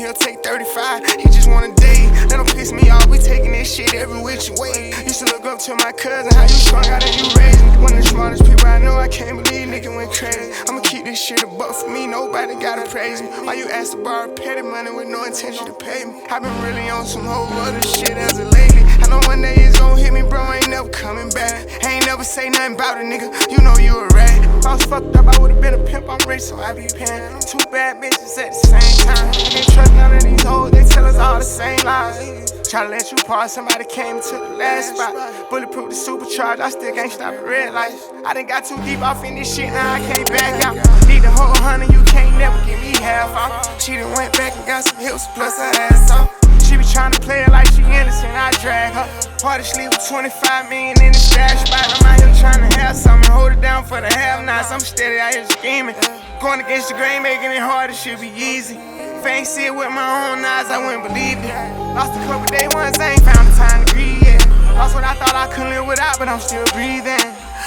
he'll take 35. He just want a date. That don't piss me off. We taking this shit every which way. Used to look up to my cousin, how you strung out and you raised me. One of the smartest people I know. I can't believe nigga went crazy. I'ma keep this shit a buck for me. Nobody gotta praise me. Why you ask to borrow petty money with no intention to pay me? I been really on some whole other shit as of lately. I know one day it's gon' hit me, bro. I ain't never coming back. I ain't never say nothing about it, nigga. You know you a rat. If I was fucked up, I would've been a pimp. I'm rich, so I be paying. Two bad bitches at the same time. I can't trust none of these hoes. They tell us all the same lies. Try to let you pass, somebody came to the last spot. Bulletproof the supercharge, I still can't stop at red lights. I done got too deep off in this shit, now I can't back out. Need the whole 100, you can't never give me half off. She done went back and got some hips, plus her ass off. She be tryna play it like she innocent, I drag her. Party sleep with 25 million in the stash spot. I'm out here tryna have something, hold it down for the have-nots. I'm steady out here scheming. Going against the grain, making it hard, it should be easy. If I ain't see it with my own eyes, I wouldn't believe it. Lost a couple day ones, I ain't found the time to grieve yet. Lost what I thought I couldn't live without, but I'm still breathing.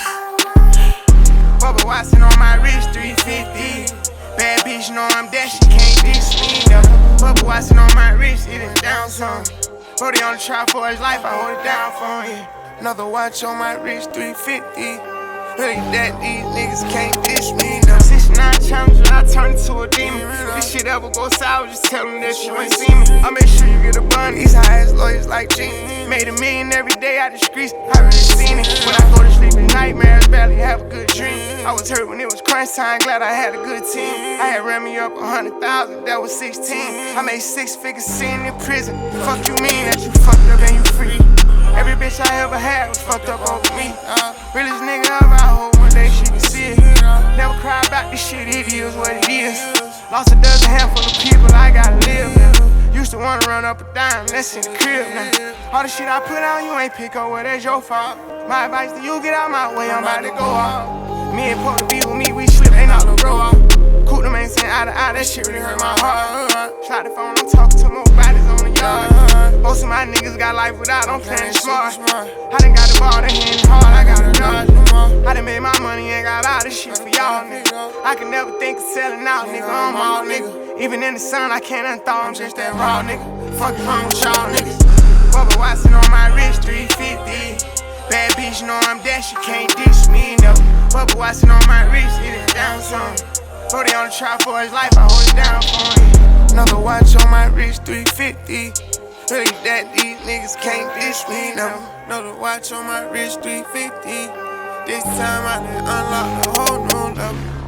Bubba Watson on my wrist, 350. Bad bitch, know I'm that, she can't diss me, no. Bubba Watson on my wrist, it is down some. Brody on the trial for his life, I hold it down for him. Another watch on my wrist, 350. Really that these niggas can't dish me, no. 69 challenges, I turn into a demon. This shit ever go sour, just tell them that you ain't seen me. I make sure you get a bun, these high-ass lawyers like Gene. Made $1 million every day out the streets, I really seen it. When I go to sleep at nightmares, barely have a good dream. I was hurt when it was crunch time, glad I had a good team. I had ran me up 100,000, that was 16. I made 6 figures sitting in prison. Fuck you mean that you fucked up and you free? Every bitch I ever had was fucked up over me. Realest nigga ever, I hope one day she can see it. Never cry about this shit, it is what it is. Lost a dozen handful of people, I gotta live now. Used to wanna run up a dime, that's in the crib now. All the shit I put on, you ain't pick up, well that's your fault. My advice to you, get out my way, I'm about to go off. Me and Pop to be with me, we slip, ain't all the roll off. Cool them ain't saying eye to eye, that shit really hurt my heart. Shot the phone, I'm talking to more bodies on the yard. Most of my niggas got life without, I'm playing smart. I done got the ball, they hitting hard, I got a dodge. I done made my money and got all this shit for y'all, nigga. I can never think of selling out, nigga, I'm all nigga. Even in the sun, I can't unthaw, I'm just that raw, nigga. Fuck wrong with y'all niggas. Bubba Watson on my wrist, 350. Bad bitch, know I'm that, she can't dish me, no. Bubba Watson on my wrist, it is down some. Brody on the trial for his life, I hold it down for him. Another watch on my wrist, 350. Really that these niggas can't dish me, no. Another watch on my wrist, 350. This time I done unlock the whole new level.